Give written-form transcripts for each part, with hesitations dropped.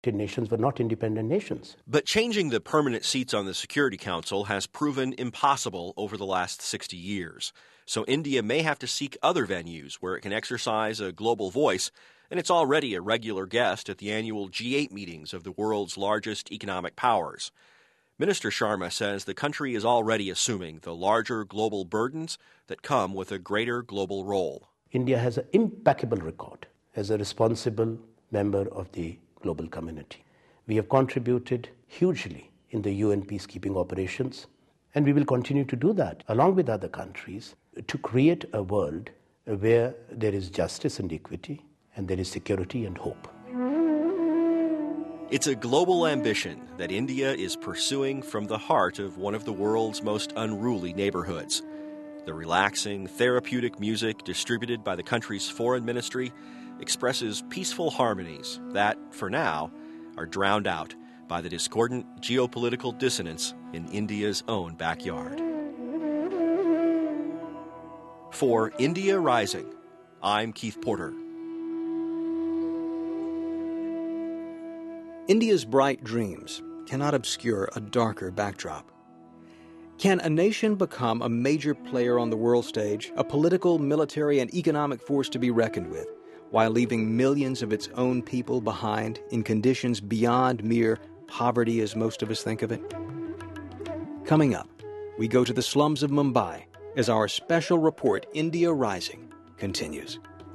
nations were not independent nations. But changing the permanent seats on the Security Council has proven impossible over the last 60 years. So India may have to seek other venues where it can exercise a global voice, and it's already a regular guest at the annual G8 meetings of the world's largest economic powers. Minister Sharma says the country is already assuming the larger global burdens that come with a greater global role. India has an impeccable record as a responsible member of the global community. We have contributed hugely in the UN peacekeeping operations, and we will continue to do that along with other countries to create a world where there is justice and equity, and there is security and hope. It's a global ambition that India is pursuing from the heart of one of the world's most unruly neighborhoods. The relaxing, therapeutic music distributed by the country's foreign ministry expresses peaceful harmonies that, for now, are drowned out by the discordant geopolitical dissonance in India's own backyard. For India Rising, I'm Keith Porter. India's bright dreams cannot obscure a darker backdrop. Can a nation become a major player on the world stage, a political, military, and economic force to be reckoned with, while leaving millions of its own people behind in conditions beyond mere poverty as most of us think of it? Coming up, we go to the slums of Mumbai as our special report, India Rising, continues.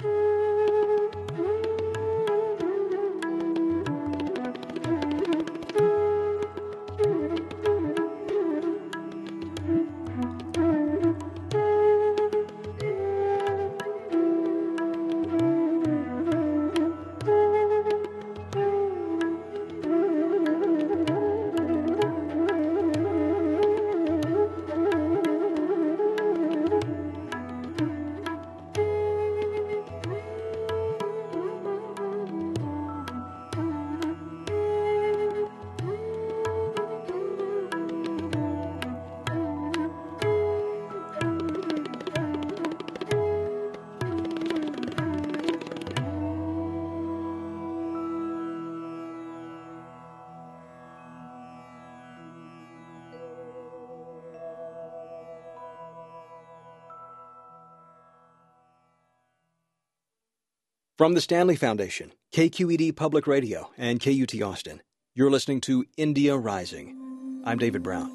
From the Stanley Foundation, KQED Public Radio, and KUT Austin, you're listening to India Rising. I'm David Brown.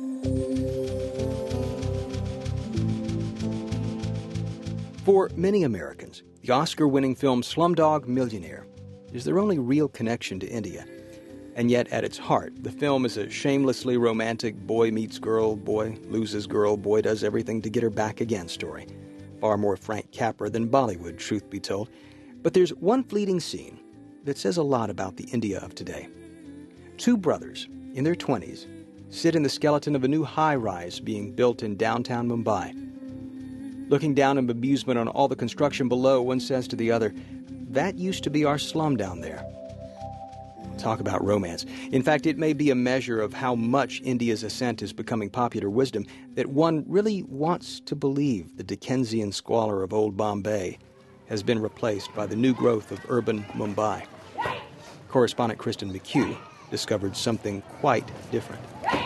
For many Americans, the Oscar-winning film Slumdog Millionaire is their only real connection to India. And yet, at its heart, the film is a shamelessly romantic boy meets girl, boy loses girl, boy does everything to get her back again story. Far more Frank Capra than Bollywood, truth be told. But there's one fleeting scene that says a lot about the India of today. Two brothers, in their 20s, sit in the skeleton of a new high-rise being built in downtown Mumbai. Looking down in bemusement on all the construction below, one says to the other, "That used to be our slum down there." Talk about romance. In fact, it may be a measure of how much India's ascent is becoming popular wisdom that one really wants to believe the Dickensian squalor of old Bombay has been replaced by the new growth of urban Mumbai. Correspondent Kristen McHugh discovered something quite different.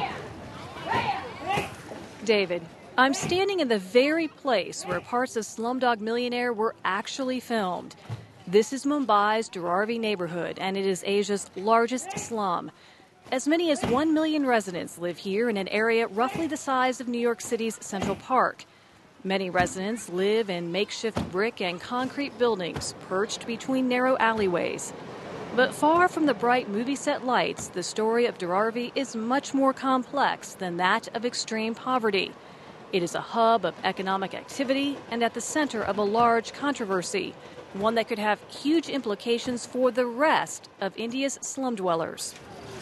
David, I'm standing in the very place where parts of Slumdog Millionaire were actually filmed. This is Mumbai's Dharavi neighborhood, and it is Asia's largest slum. As many as 1 million residents live here in an area roughly the size of New York City's Central Park. Many residents live in makeshift brick and concrete buildings perched between narrow alleyways. But far from the bright movie set lights, the story of Dharavi is much more complex than that of extreme poverty. It is a hub of economic activity and at the center of a large controversy, one that could have huge implications for the rest of India's slum dwellers.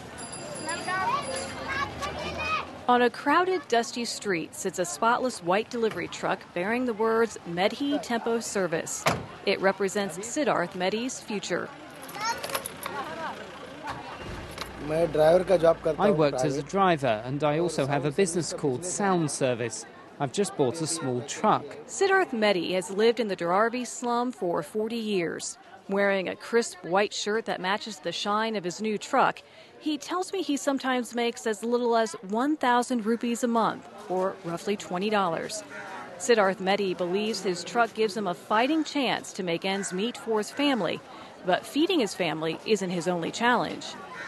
On a crowded, dusty street sits a spotless white delivery truck bearing the words Medhi Tempo Service. It represents Siddharth Medhi's future. I worked as a driver, and I also have a business called Sound Service. I've just bought a small truck. Siddharth Medhi has lived in the Dharavi slum for 40 years. Wearing a crisp white shirt that matches the shine of his new truck, he tells me he sometimes makes as little as 1,000 rupees a month, or roughly $20. Siddharth Mehdi believes his truck gives him a fighting chance to make ends meet for his family, but feeding his family isn't his only challenge.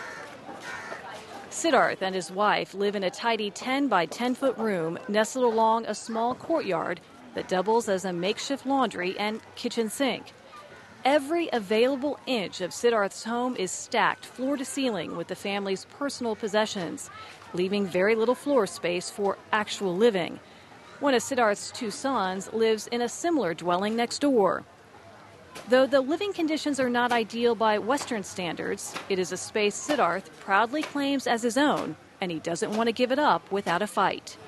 Siddharth and his wife live in a tidy 10 by 10-foot room nestled along a small courtyard that doubles as a makeshift laundry and kitchen sink. Every available inch of Siddharth's home is stacked floor to ceiling with the family's personal possessions, leaving very little floor space for actual living. One of Siddharth's two sons lives in a similar dwelling next door. Though the living conditions are not ideal by Western standards, it is a space Siddharth proudly claims as his own, and he doesn't want to give it up without a fight.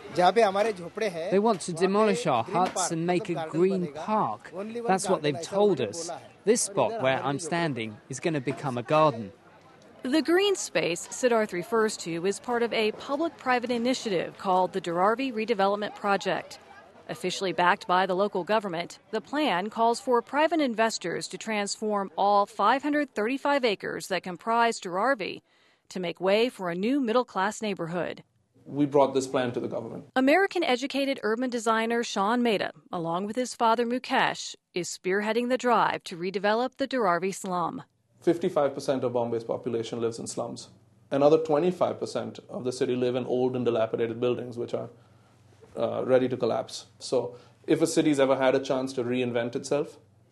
They want to demolish our huts and make a green park. That's what they've told us. This spot where I'm standing is going to become a garden. The green space Siddharth refers to is part of a public-private initiative called the Dharavi Redevelopment Project. Officially backed by the local government, the plan calls for private investors to transform all 535 acres that comprise Dharavi to make way for a new middle-class neighborhood. We brought this plan to the government. American-educated urban designer Sean Mehta, along with his father Mukesh, is spearheading the drive to redevelop the Dharavi slum. 55% of Bombay's population lives in slums. Another 25% of the city live in old and dilapidated buildings, which are ready to collapse. So if a city's ever had a chance to reinvent itself,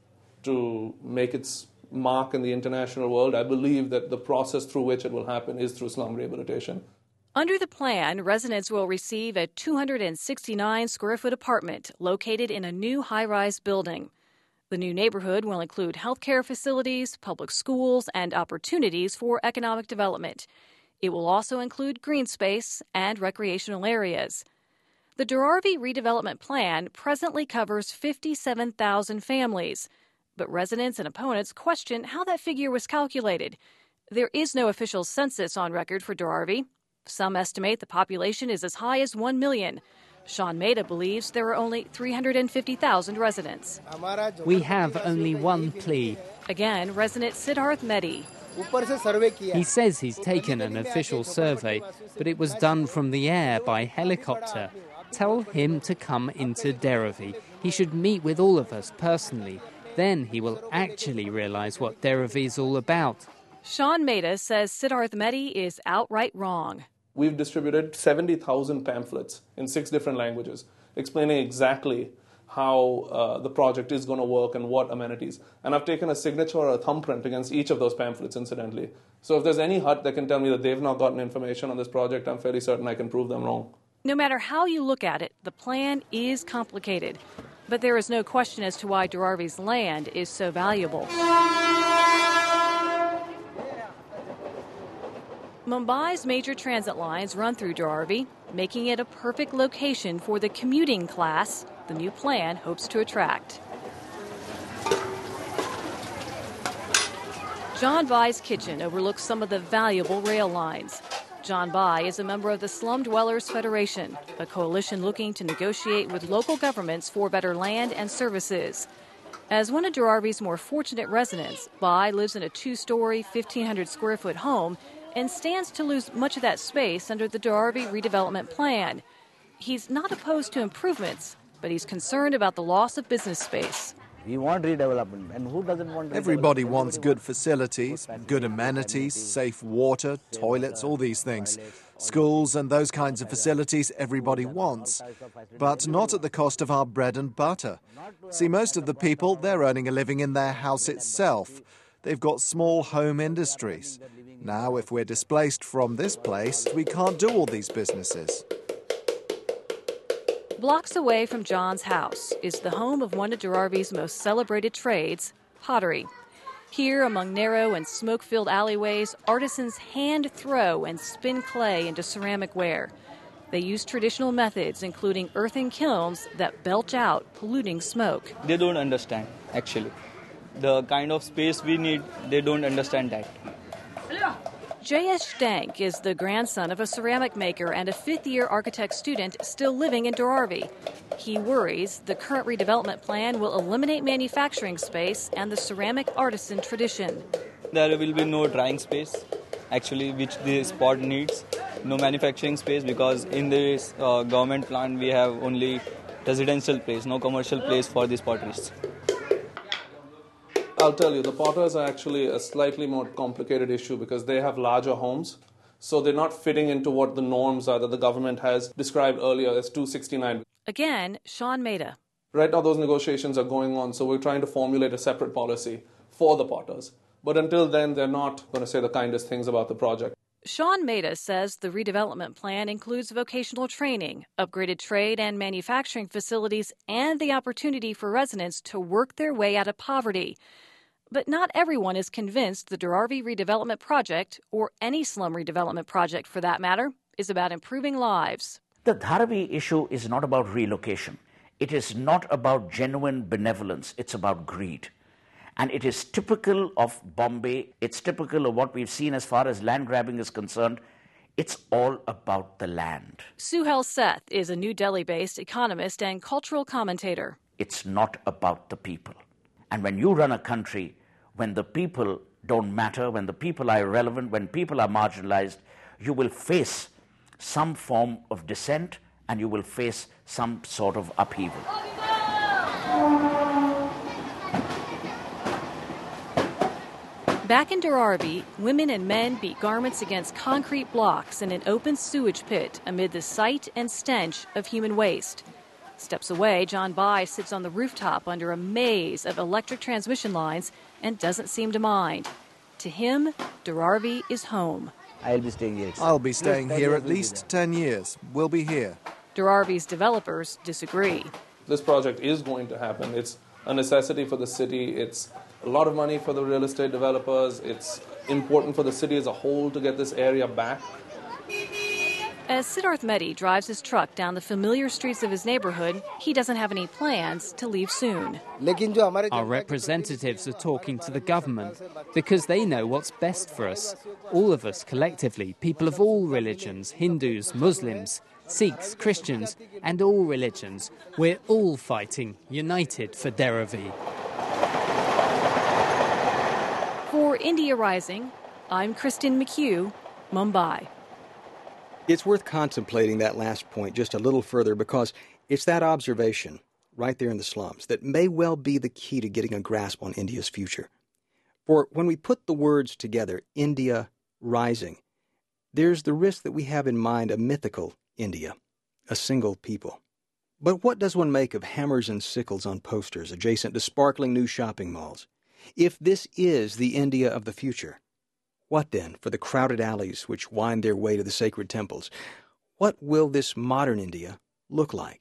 to make its mark in the international world, I believe that the process through which it will happen is through slum rehabilitation. Under the plan, residents will receive a 269-square-foot apartment located in a new high-rise building. The new neighborhood will include healthcare facilities, public schools, and opportunities for economic development. It will also include green space and recreational areas. The Dharavi redevelopment plan presently covers 57,000 families, but residents and opponents question how that figure was calculated. There is no official census on record for Dharavi. Some estimate the population is as high as 1 million. Sean Mehta believes there are only 350,000 residents. We have only one plea. Again, resident Siddharth Mehdi. He says he's taken an official survey, but it was done from the air by helicopter. Tell him to come into Dharavi. He should meet with all of us personally. Then he will actually realize what Dharavi is all about. Sean Mehta says Siddharth Mehdi is outright wrong. We've distributed 70,000 pamphlets in 6 different languages, explaining exactly how the project is going to work and what amenities. And I've taken a signature or a thumbprint against each of those pamphlets, incidentally. So if there's any hut that can tell me that they've not gotten information on this project, I'm fairly certain I can prove them wrong. No matter how you look at it, the plan is complicated. But there is no question as to why Dharavi's land is so valuable. Mumbai's major transit lines run through Dharavi, making it a perfect location for the commuting class the new plan hopes to attract. John Bai's kitchen overlooks some of the valuable rail lines. John Bai is a member of the Slum Dwellers Federation, a coalition looking to negotiate with local governments for better land and services. As one of Dharavi's more fortunate residents, Bai lives in a 2-story, 1,500-square-foot home and stands to lose much of that space under the Dharavi redevelopment plan. He's not opposed to improvements, but he's concerned about the loss of business space. We want redevelopment, and who doesn't want redevelopment? Everybody wants good facilities, good amenities, safe water, toilets, all these things. Schools and those kinds of facilities everybody wants, but not at the cost of our bread and butter. See, most of the people, they're earning a living in their house itself. They've got small home industries. Now, if we're displaced from this place, we can't do all these businesses. Blocks away from John's house is the home of one of Dharavi's most celebrated trades, pottery. Here, among narrow and smoke-filled alleyways, artisans hand throw and spin clay into ceramic ware. They use traditional methods, including earthen kilns that belch out polluting smoke. They don't understand, actually. The kind of space we need, they don't understand that. Jayesh Dank is the grandson of a ceramic maker and a fifth-year architect student still living in Dharavi. He worries the current redevelopment plan will eliminate manufacturing space and the ceramic artisan tradition. There will be no drying space, actually, which the spot needs. No manufacturing space, because in this government plant we have only residential place, no commercial place for these potteries. I'll tell you, the potters are actually a slightly more complicated issue because they have larger homes, so they're not fitting into what the norms are that the government has described earlier as 269. Again, Sean Mehta. Right now those negotiations are going on, so we're trying to formulate a separate policy for the potters. But until then, they're not going to say the kindest things about the project. Sean Mehta says the redevelopment plan includes vocational training, upgraded trade and manufacturing facilities, and the opportunity for residents to work their way out of poverty. But not everyone is convinced the Dharavi redevelopment project, or any slum redevelopment project for that matter, is about improving lives. The Dharavi issue is not about relocation. It is not about genuine benevolence. It's about greed. And it is typical of Bombay. It's typical of what we've seen as far as land grabbing is concerned. It's all about the land. Suhail Seth is a New Delhi-based economist and cultural commentator. It's not about the people. And when you run a country, when the people don't matter, when the people are irrelevant, when people are marginalized, you will face some form of dissent and you will face some sort of upheaval. Back in Dharavi, women and men beat garments against concrete blocks in an open sewage pit amid the sight and stench of human waste. Steps away, John Bai sits on the rooftop under a maze of electric transmission lines and doesn't seem to mind. To him, Dharavi is home. I'll be staying here. I'll be staying here at least 10 years. We'll be here. Dharavi's developers disagree. This project is going to happen. It's a necessity for the city. It's a lot of money for the real estate developers. It's important for the city as a whole to get this area back. As Siddharth Mehdi drives his truck down the familiar streets of his neighborhood, he doesn't have any plans to leave soon. Our representatives are talking to the government because they know what's best for us. All of us collectively, people of all religions, Hindus, Muslims, Sikhs, Christians, and all religions, we're all fighting, united for Dharavi. For India Rising, I'm Kristen McHugh, Mumbai. It's worth contemplating that last point just a little further because it's that observation right there in the slums that may well be the key to getting a grasp on India's future. For when we put the words together, India Rising, there's the risk that we have in mind a mythical India, a single people. But what does one make of hammers and sickles on posters adjacent to sparkling new shopping malls? If this is the India of the future, what then for the crowded alleys which wind their way to the sacred temples? What will this modern India look like?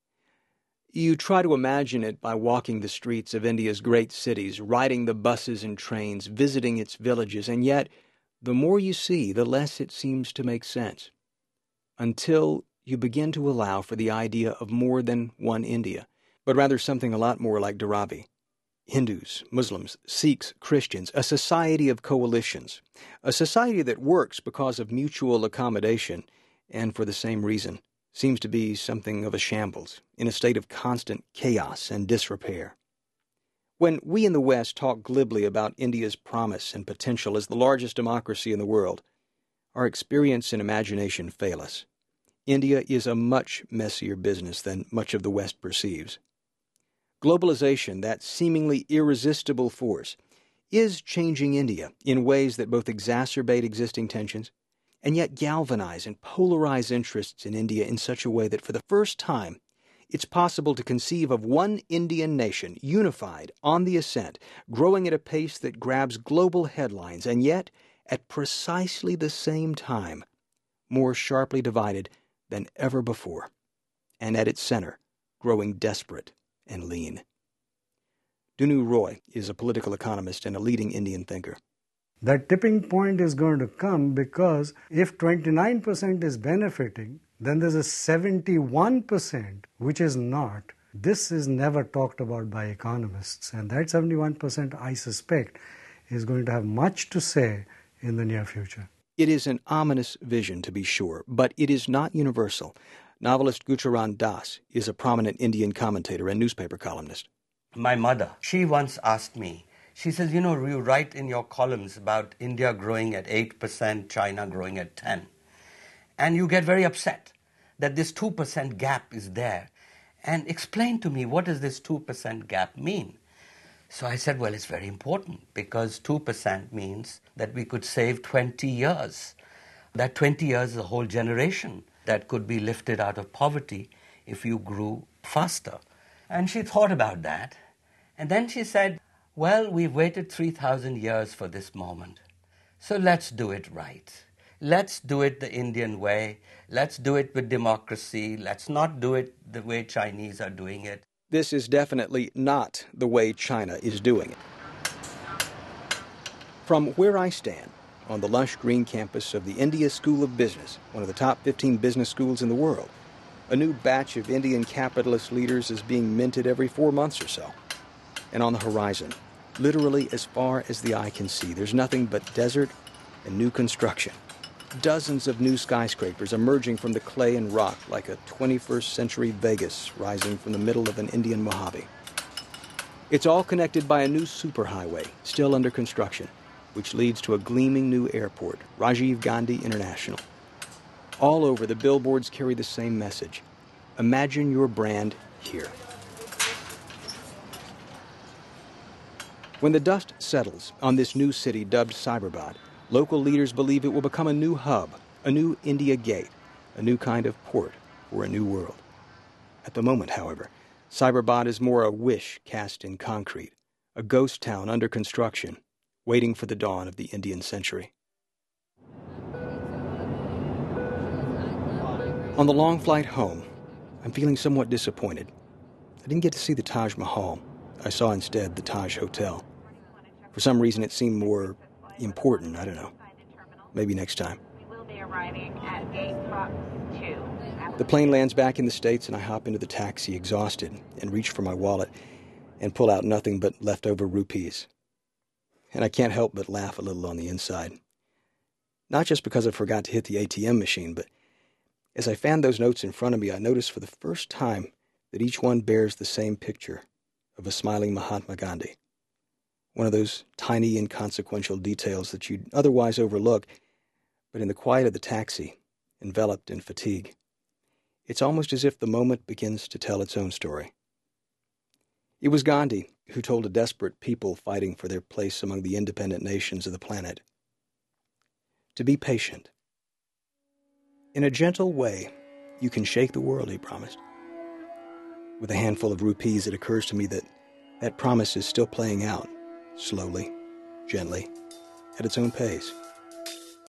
You try to imagine it by walking the streets of India's great cities, riding the buses and trains, visiting its villages, and yet the more you see, the less it seems to make sense. Until you begin to allow for the idea of more than one India, but rather something a lot more like Dharavi. Hindus, Muslims, Sikhs, Christians, a society of coalitions, a society that works because of mutual accommodation and for the same reason seems to be something of a shambles, in a state of constant chaos and disrepair. When we in the West talk glibly about India's promise and potential as the largest democracy in the world, our experience and imagination fail us. India is a much messier business than much of the West perceives. Globalization, that seemingly irresistible force, is changing India in ways that both exacerbate existing tensions and yet galvanize and polarize interests in India in such a way that for the first time it's possible to conceive of one Indian nation, unified, on the ascent, growing at a pace that grabs global headlines and yet, at precisely the same time, more sharply divided than ever before, and at its center, growing desperate and lean. Dunu Roy is a political economist and a leading Indian thinker. That tipping point is going to come because if 29% is benefiting, then there's a 71% which is not. This is never talked about by economists, and that 71%, I suspect, is going to have much to say in the near future. It is an ominous vision, to be sure, but it is not universal. Novelist Gurcharan Das is a prominent Indian commentator and newspaper columnist. My mother, she once asked me, she says, you write in your columns about India growing at 8%, China growing at 10%. And you get very upset that this 2% gap is there. And explain to me, what does this 2% gap mean? So I said, well, it's very important because 2% means that we could save 20 years. That 20 years is a whole generation that could be lifted out of poverty if you grew faster. And she thought about that. And then she said, well, we've waited 3,000 years for this moment. So let's do it right. Let's do it the Indian way. Let's do it with democracy. Let's not do it the way Chinese are doing it. This is definitely not the way China is doing it. From where I stand, on the lush green campus of the India School of Business, one of the top 15 business schools in the world, a new batch of Indian capitalist leaders is being minted every 4 months or so. And on the horizon, literally as far as the eye can see, there's nothing but desert and new construction. Dozens of new skyscrapers emerging from the clay and rock like a 21st century Vegas rising from the middle of an Indian Mojave. It's all connected by a new superhighway, still under construction, which leads to a gleaming new airport, Rajiv Gandhi International. All over, the billboards carry the same message. Imagine your brand here. When the dust settles on this new city dubbed Cyberbad, local leaders believe it will become a new hub, a new India Gate, a new kind of port for a new world. At the moment, however, Cyberbad is more a wish cast in concrete, a ghost town under construction, waiting for the dawn of the Indian century. On the long flight home, I'm feeling somewhat disappointed. I didn't get to see the Taj Mahal. I saw instead the Taj Hotel. For some reason, it seemed more important. I don't know. Maybe next time. We will be arriving at gate box 2. The plane lands back in the States, and I hop into the taxi, exhausted, and reach for my wallet and pull out nothing but leftover rupees. And I can't help but laugh a little on the inside. Not just because I forgot to hit the ATM machine, but as I fan those notes in front of me, I notice for the first time that each one bears the same picture of a smiling Mahatma Gandhi. One of those tiny, inconsequential details that you'd otherwise overlook, but in the quiet of the taxi, enveloped in fatigue, it's almost as if the moment begins to tell its own story. It was Gandhi who told a desperate people fighting for their place among the independent nations of the planet to be patient. In a gentle way, you can shake the world, he promised. With a handful of rupees, it occurs to me that that promise is still playing out, slowly, gently, at its own pace.